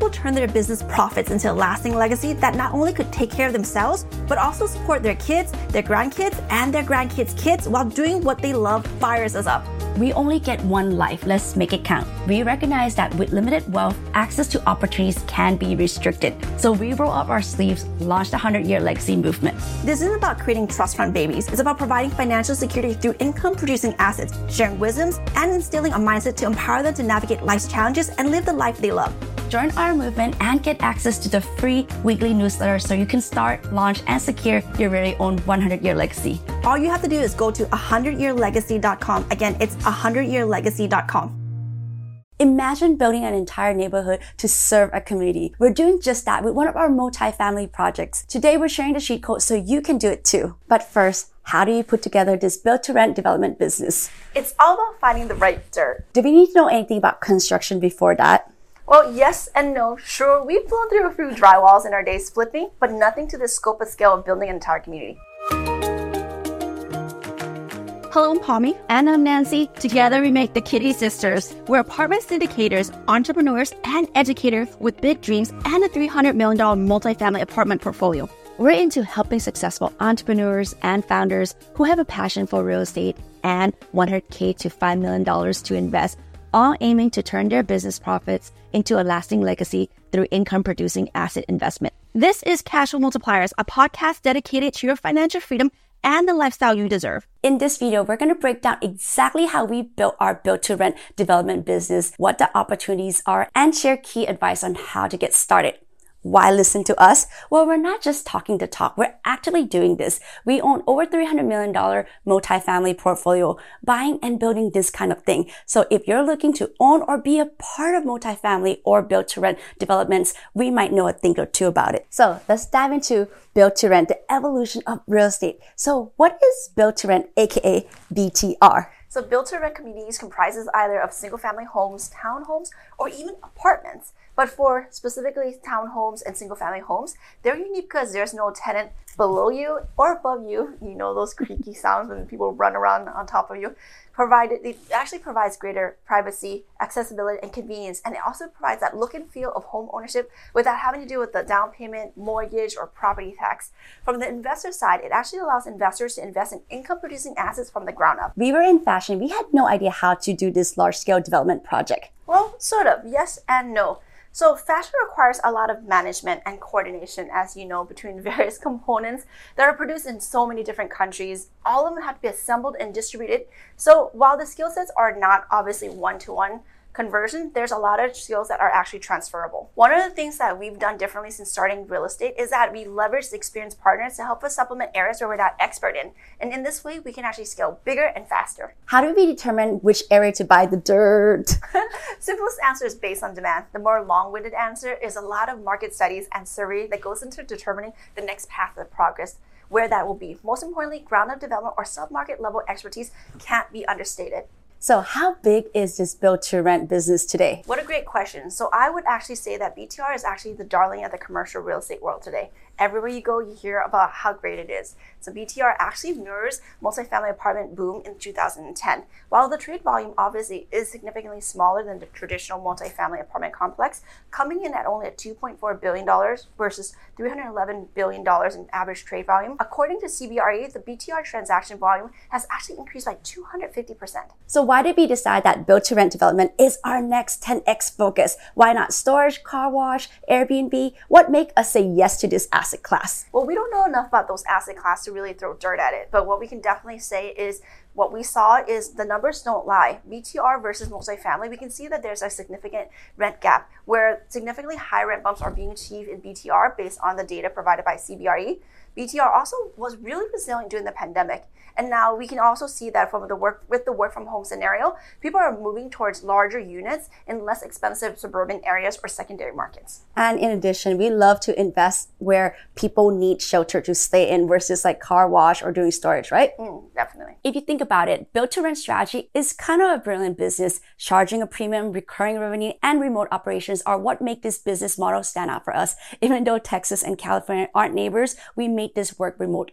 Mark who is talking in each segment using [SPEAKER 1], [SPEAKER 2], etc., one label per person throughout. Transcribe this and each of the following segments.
[SPEAKER 1] people turn their business profits into a lasting legacy that not only could take care of themselves, but also support their kids, their grandkids, and their grandkids' kids while doing what they love fires us up.
[SPEAKER 2] We only get one life, let's make it count. We recognize that with limited wealth, access to opportunities can be restricted. So we roll up our sleeves, launch the 100-Year Legacy Movement.
[SPEAKER 1] This isn't about creating trust fund babies. It's about providing financial security through income-producing assets, sharing wisdoms, and instilling a mindset to empower them to navigate life's challenges and live the life they love.
[SPEAKER 2] Join our movement and get access to the free weekly newsletter so you can start, launch, and secure your very own 100-year legacy.
[SPEAKER 1] All you have to do is go to 100yearlegacy.com. Again, it's 100yearlegacy.com.
[SPEAKER 2] Imagine building an entire neighborhood to serve a community. We're doing just that with one of our multi-family projects. Today, we're sharing the cheat code so you can do it too. But first, how do you put together this build-to-rent development business?
[SPEAKER 1] It's all about finding the right dirt.
[SPEAKER 2] Do we need to know anything about construction before that?
[SPEAKER 1] Well, yes and no. Sure, we've blown through a few drywalls in our days flipping, but nothing to the scope and scale of building an entire community.
[SPEAKER 3] Hello, I'm Palmy. And I'm Nancy. Together we make the Kitty Sisters. We're apartment syndicators, entrepreneurs, and educators with big dreams and a $300 million multifamily apartment portfolio. We're into helping successful entrepreneurs and founders who have a passion for real estate and $100K to $5 million to invest, all aiming to turn their business profits into a lasting legacy through income-producing asset investment. This is Cashflow Multipliers, a podcast dedicated to your financial freedom and the lifestyle you deserve.
[SPEAKER 2] In this video, we're going to break down exactly how we built our build-to-rent development business, what the opportunities are, and share key advice on how to get started. Why listen to us? Well, we're not just talking the talk. We're actively doing this. We own over $300 million multifamily portfolio, buying and building this kind of thing. So if you're looking to own or be a part of multifamily or build-to-rent developments, we might know a thing or two about it. So let's dive into build-to-rent, the evolution of real estate. So what is build-to-rent, aka BTR?
[SPEAKER 1] So build-to-rent communities comprises either of single-family homes, townhomes, or even apartments. But for specifically townhomes and single-family homes, they're unique because there's no tenant below you or above you. You know those creaky sounds when people run around on top of you. It actually provides greater privacy, accessibility, and convenience. And it also provides that look and feel of home ownership without having to deal with the down payment, mortgage, or property tax. From the investor side, it actually allows investors to invest in income-producing assets from the ground up.
[SPEAKER 2] We were in fashion. We had no idea how to do this large-scale development project.
[SPEAKER 1] Well, sort of. Yes and no. So fashion requires a lot of management and coordination, as you know, between various components that are produced in so many different countries. All of them have to be assembled and distributed. So while the skill sets are not obviously one-to-one conversion, there's a lot of skills that are actually transferable. One of the things that we've done differently since starting real estate is that we leverage the experienced partners to help us supplement areas where we're not expert in. And in this way, we can actually scale bigger and faster.
[SPEAKER 2] How do we determine which area to buy the dirt?
[SPEAKER 1] Simplest answer is based on demand. The more long-winded answer is a lot of market studies and survey that goes into determining the next path of progress, where that will be. Most importantly, ground-up development or sub-market level expertise can't be understated.
[SPEAKER 2] So how big is this build-to-rent business today?
[SPEAKER 1] What a great question. So I would actually say that BTR is actually the darling of the commercial real estate world today. Everywhere you go, you hear about how great it is. So BTR actually mirrors multifamily apartment boom in 2010. While the trade volume obviously is significantly smaller than the traditional multifamily apartment complex, coming in at only at $2.4 billion versus $311 billion in average trade volume, according to CBRE, the BTR transaction volume has actually increased by 250%.
[SPEAKER 2] So why did we decide that build-to-rent development is our next 10x focus? Why not storage, car wash, Airbnb? What make us say yes to this asset class?
[SPEAKER 1] Well, we don't know enough about those asset classes to really throw dirt at it. But what we can definitely say is what we saw is the numbers don't lie. BTR versus multifamily, we can see that there's a significant rent gap where significantly high rent bumps are being achieved in BTR based on the data provided by CBRE. BTR also was really resilient during the pandemic. And now we can also see that from the work from home scenario, people are moving towards larger units in less expensive suburban areas or secondary markets.
[SPEAKER 2] And in addition, we love to invest where people need shelter to stay in versus like car wash or doing storage, right?
[SPEAKER 1] Definitely.
[SPEAKER 2] If you think about it, build-to-rent strategy is kind of a brilliant business. Charging a premium, recurring revenue, and remote operations are what make this business model stand out for us. Even though Texas and California aren't neighbors, we made this work remotely.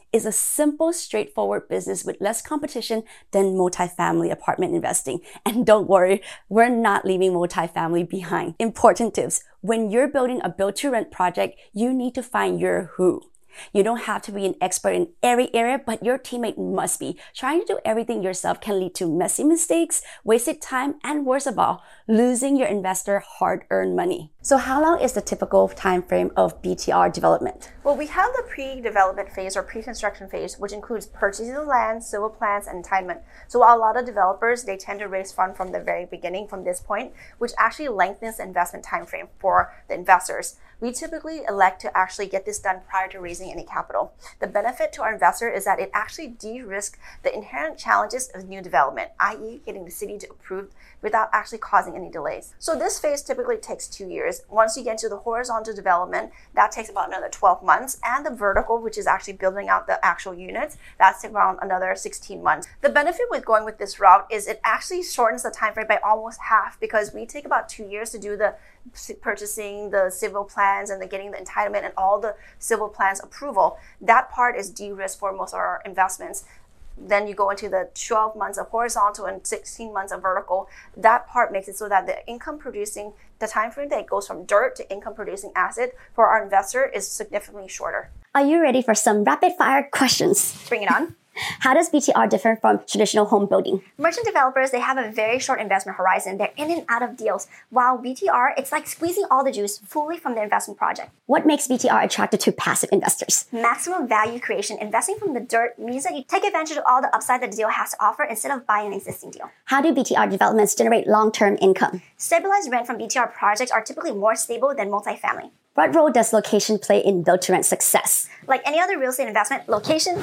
[SPEAKER 2] is a simple, straightforward business with less competition than multifamily apartment investing. And don't worry, we're not leaving multifamily behind. Important tips. When you're building a build-to-rent project, you need to find your who. You don't have to be an expert in every area, but your teammate must be. Trying to do everything yourself can lead to messy mistakes, wasted time, and worst of all, losing your investor hard-earned money. So how long is the typical time frame of BTR development?
[SPEAKER 1] Well, we have the pre-development phase or pre-construction phase, which includes purchasing the land, civil plans, and entitlement. So while a lot of developers, they tend to raise funds from the very beginning, from this point, which actually lengthens the investment time frame for the investors. We typically elect to actually get this done prior to raising any capital. The benefit to our investor is that it actually de-risks the inherent challenges of new development, i.e. getting the city to approve without actually causing any delays. So this phase typically takes 2 years. Once you get to the horizontal development, that takes about another 12 months. And the vertical, which is actually building out the actual units, that's around another 16 months. The benefit with going with this route is it actually shortens the time frame by almost half, because we take about 2 years to do the purchasing, the civil plans, and the getting the entitlement and all the civil plans approval. That part is de-risked for most of our investments. Then you go into the 12 months of horizontal and 16 months of vertical. That part makes it so that the income producing, the time frame that it goes from dirt to income producing asset for our investor is significantly shorter.
[SPEAKER 3] Are you ready for some rapid fire questions?
[SPEAKER 1] Bring it on.
[SPEAKER 3] How does BTR differ from traditional home building?
[SPEAKER 1] Merchant developers, they have a very short investment horizon. They're in and out of deals. While BTR, it's like squeezing all the juice fully from the investment project.
[SPEAKER 3] What makes BTR attractive to passive investors?
[SPEAKER 1] Maximum value creation. Investing from the dirt means that you take advantage of all the upside that the deal has to offer instead of buying an existing deal.
[SPEAKER 3] How do BTR developments generate long-term income?
[SPEAKER 1] Stabilized rent from BTR projects are typically more stable than multifamily.
[SPEAKER 3] What role does location play in build-to-rent success?
[SPEAKER 1] Like any other real estate investment, location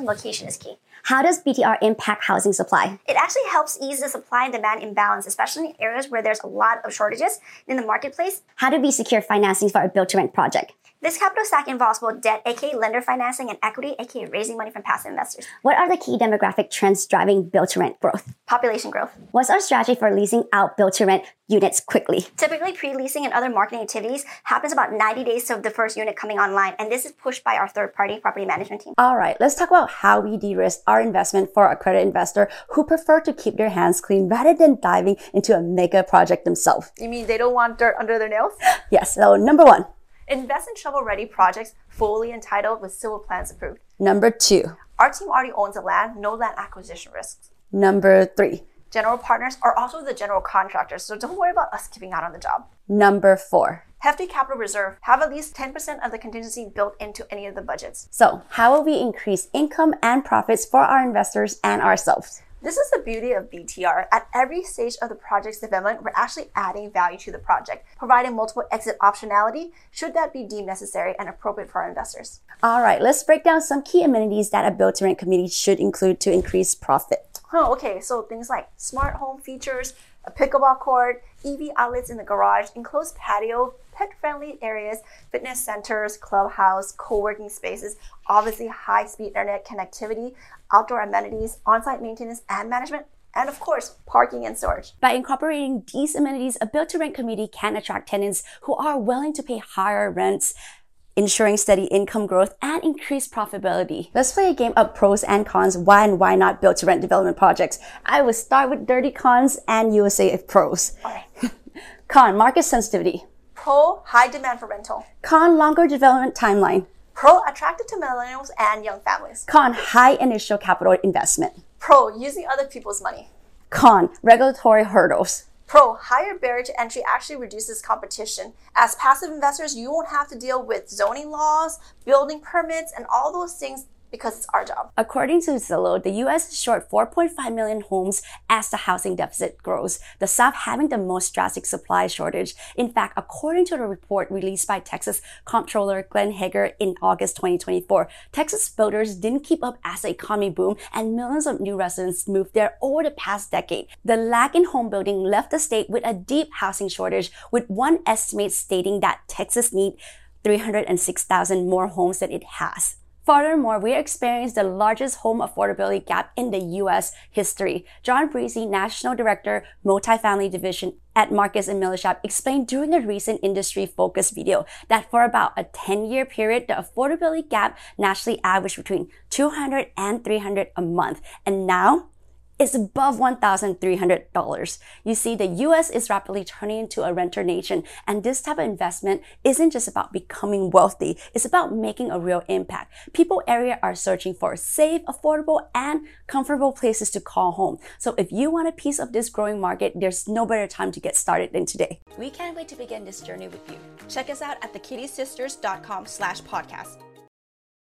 [SPEAKER 1] is key.
[SPEAKER 3] How does BTR impact housing supply?
[SPEAKER 1] It actually helps ease the supply and demand imbalance, especially in areas where there's a lot of shortages in the marketplace.
[SPEAKER 3] How do we secure financing for a build-to-rent project?
[SPEAKER 1] This capital stack involves both debt, aka lender financing, and equity, aka raising money from passive investors.
[SPEAKER 3] What are the key demographic trends driving build-to-rent growth?
[SPEAKER 1] Population growth.
[SPEAKER 3] What's our strategy for leasing out build-to-rent units quickly?
[SPEAKER 1] Typically, pre-leasing and other marketing activities happens about 90 days to the first unit coming online, and this is pushed by our third-party property management team.
[SPEAKER 2] All right, let's talk about how we de-risk our investment for accredited investor who prefer to keep their hands clean rather than diving into a mega project themselves.
[SPEAKER 1] You mean they don't want dirt under their nails?
[SPEAKER 2] Yes, so number 1.
[SPEAKER 1] Invest in shovel-ready projects fully entitled with civil plans approved.
[SPEAKER 2] Number 2.
[SPEAKER 1] Our team already owns the land, no land acquisition risks.
[SPEAKER 2] Number 3.
[SPEAKER 1] General partners are also the general contractors, so don't worry about us keeping out on the job.
[SPEAKER 2] Number 4.
[SPEAKER 1] Hefty capital reserve. Have at least 10% of the contingency built into any of the budgets.
[SPEAKER 2] So, how will we increase income and profits for our investors and ourselves?
[SPEAKER 1] This is the beauty of BTR. At every stage of the project's development, we're actually adding value to the project, providing multiple exit optionality should that be deemed necessary and appropriate for our investors.
[SPEAKER 2] All right, let's break down some key amenities that a build-to-rent community should include to increase profit.
[SPEAKER 1] Okay, so things like smart home features, a pickleball court, EV outlets in the garage, enclosed patio, pet-friendly areas, fitness centers, clubhouse, co-working spaces, obviously high-speed internet connectivity, outdoor amenities, on-site maintenance and management, and of course, parking and storage.
[SPEAKER 2] By incorporating these amenities, a build-to-rent community can attract tenants who are willing to pay higher rents, ensuring steady income growth and increased profitability. Let's play a game of pros and cons, why and why not build-to-rent development projects. I will start with dirty cons and you will say pros.
[SPEAKER 1] Okay.
[SPEAKER 2] Con, market sensitivity.
[SPEAKER 1] Pro, high demand for rental.
[SPEAKER 2] Con, longer development timeline.
[SPEAKER 1] Pro, attractive to millennials and young families.
[SPEAKER 2] Con, high initial capital investment.
[SPEAKER 1] Pro, using other people's money.
[SPEAKER 2] Con, regulatory hurdles.
[SPEAKER 1] Pro, higher barrier to entry actually reduces competition. As passive investors, you won't have to deal with zoning laws, building permits, and all those things because it's our job.
[SPEAKER 2] According to Zillow, the U.S. is short 4.5 million homes as the housing deficit grows, the South having the most drastic supply shortage. In fact, according to the report released by Texas Comptroller Glenn Hegar in August 2024, Texas builders didn't keep up as the economy boomed and millions of new residents moved there over the past decade. The lag in home building left the state with a deep housing shortage, with one estimate stating that Texas needs 306,000 more homes than it has. Furthermore, we experienced the largest home affordability gap in the U.S. history. John Breezy, National Director, Multifamily Division at Marcus and Millichap explained during a recent industry focus video that for about a 10-year period, the affordability gap nationally averaged between $200 and $300 a month. And now, it's above $1,300. You see, the US is rapidly turning into a renter nation, and this type of investment isn't just about becoming wealthy, it's about making a real impact. People area are searching for safe, affordable, and comfortable places to call home. So if you want a piece of this growing market, there's no better time to get started than today. We can't wait to begin this journey with you. Check us out at thekittysisters.com/podcast.